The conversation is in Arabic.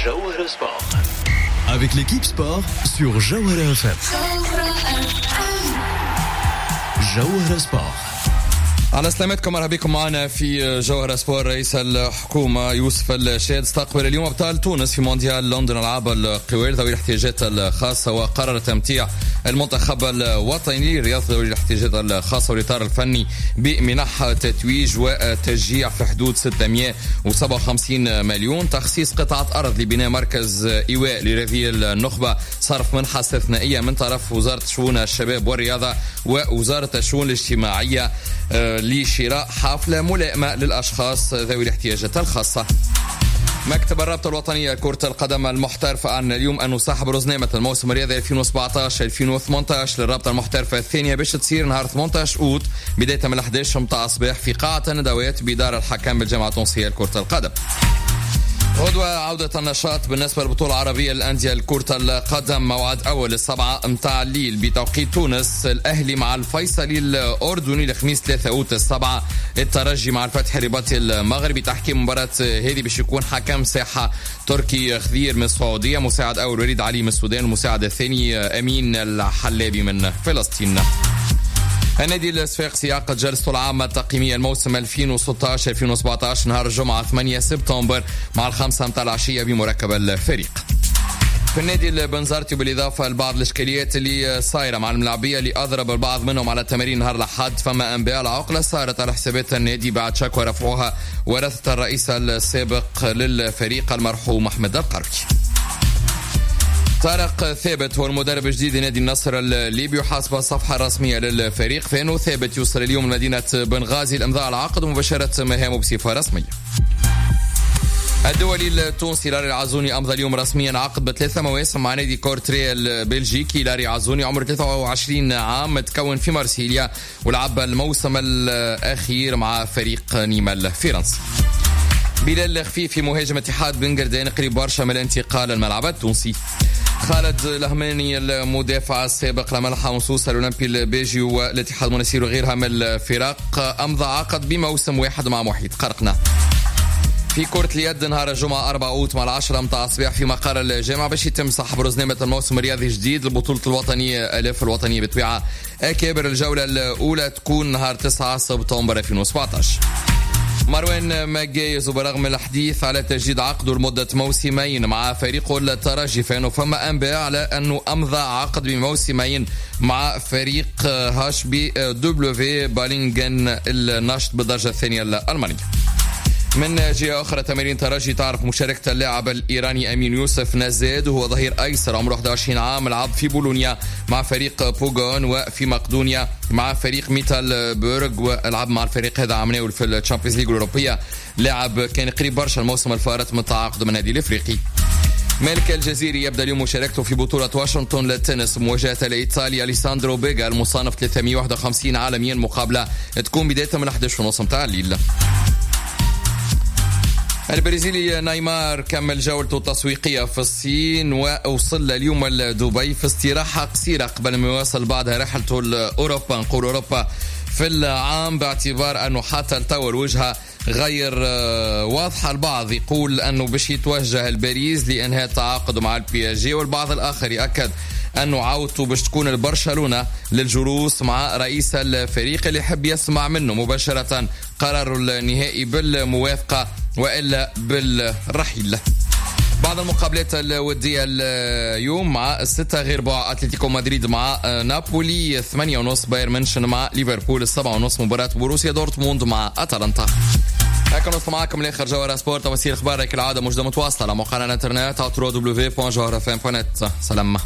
Jawhara Sport. Avec l'équipe sport sur Jawhara FM. Jawhara Sport. على سلامتكم، مرحبا بكم معنا في جوهرة سبور. رئيس الحكومة يوسف الشاد استقبل اليوم أبطال تونس في مونديال لندن ألعاب القوى ذوي الاحتياجات الخاصة، وقرر تمتيع المنتخب الوطني لرياض ذوي الاحتياجات الخاصة والإطار الفني بمنح تتويج وتشجيع في حدود 657 مليون، تخصيص قطعة أرض لبناء مركز إيواء لهذه النخبة، صرف منحة استثنائية من طرف وزارة شؤون الشباب والرياضة ووزارة الشؤون الاجتماعية لشراء حافلة ملائمة للأشخاص ذوي الاحتياجات الخاصة. مكتب الرابطة الوطنية لكرة القدم المحترفة أعلن اليوم أنه سحب رزنامة الموسم الرياضي 2017-2018 للرابطة المحترفة الثانية باش تصير نهار 18 أوت بداية من 11 متاع الصباح في قاعة الندوات بدار الحكام بالجامعة التونسية لكرة القدم. غدوة عودة النشاط بالنسبة للبطولة العربية للأندية لكرة القدم، موعد أول 7 متاع الليل بتوقيت تونس، الأهلي مع الفيصلي الأردني الخميس 3 أوت 7، الترجي مع الفتح الرباطي المغربي. تحكيم مباراة هذه باش يكون حكم ساحة تركي خضير من السعودية، مساعد أول وليد علي من السودان، المساعد الثاني أمين الحلابي من فلسطين. النادي الصفاقسي يعقد جلسته العامة التقييمية الموسم 2016-2017 نهار الجمعة 8 سبتمبر مع 5 متاع العشية بمركب الفريق. في النادي البنزرتي بالإضافة لبعض الإشكاليات اللي صايرة مع الملاعبية اللي أضرب البعض منهم على التمارين نهار الأحد، فما أنباء العقلة صارت على حسابات النادي بعد شكوى رفعوها ورثة الرئيس السابق للفريق المرحوم أحمد القروي. طارق ثابت هو المدرب الجديد لنادي النصر الليبي، وحسب الصفحة الرسمية للفريق فإنه ثابت يوصل اليوم لمدينة بنغازي لإمضاء العقد ومباشرة مهامه بصفة رسمية. الدولي التونسي لاري العزوني أمضى اليوم رسميا عقد ب3 مواسم مع نادي كورتري البلجيكي. لاري عزوني عمره 23 عام، متكون في مارسيليا ولعب الموسم الأخير مع فريق نيمة الفرنسي. بلال خفيفي مهاجم اتحاد بن قردان قريب برشا من الانتقال الملعب التونسي. خالد الهماني المدافع السابق لملحة منصوصة الأولمبي البيجي والاتحاد المنسير وغيرها من الفرق أمضى عقد بموسم واحد مع محيط قرقنة. في كرة اليد نهار الجمعة 4 أوت مع 10 متاع الصباح في مقر الجامعة باش يتم سحب رزنامة الموسم الرياضي الجديد لبطولة الوطنية ألاف الوطنية بتويعة أكابر. الجولة الأولى تكون نهار 9 سبتمبر 2017. مروان ماجايز وبرغم الحديث على تجديد عقده لمدة موسمين مع فريقه الترجي، فإنه فما أنباء على أنه أمضى عقد بموسمين مع فريق هاش بي دبليو بالينغن الناشط بالدرجة الثانية الألمانية. من جهة أخرى تمارين ترجي تعرف مشاركة اللاعب الإيراني أمين يوسف نزاد، وهو ظهير أيسر عمره 21 عام، لعب في بولونيا مع فريق بوغون وفي مقدونيا مع فريق ميتال بورغ، ولعب مع الفريق هذا عمناول في الشامبيونز ليج الأوروبية. لاعب كان قريب برشا الموسم الفارط من تعاقد من النادي الإفريقي. مالك الجزيري يبدأ اليوم مشاركته في بطولة واشنطن للتنس مواجهة لإيطاليا ليساندرو بيغا المصنف 351 عالميا، مقابلة تكون بداية من 11:30 متاع الليل. البرازيلي نيمار كمل جولته التسويقية في الصين ووصل اليوم لدبي في استراحة قصيرة قبل ما يواصل بعدها رحلته لأوروبا. نقول أوروبا في العام باعتبار أنه حتى التو الوجهة غير واضحة. البعض يقول أنه باش يتوجه الباريس لإنهاء تعاقده مع البي اس جي، والبعض الآخر يأكد أنه عودته باش تكون البرشلونة للجلوس مع رئيس الفريق اللي يحب يسمع منه مباشرة قرار النهائي بالموافقة وإلا بالرحيل. بعض المقابلات الودية اليوم مع 6 غير بعض: أتلتيكو مدريد مع نابولي 8:30، بايرن ميونخ مع ليفربول 7:30، مباراة بوروسيا دورتموند مع أتلانتا. هكا نوصل معكم لاخر جوهرة سبورت. توصيل اخبارك كالعادة موجودة متواصلة على موقعنا الانترنت www.jawharafm.net. سلام.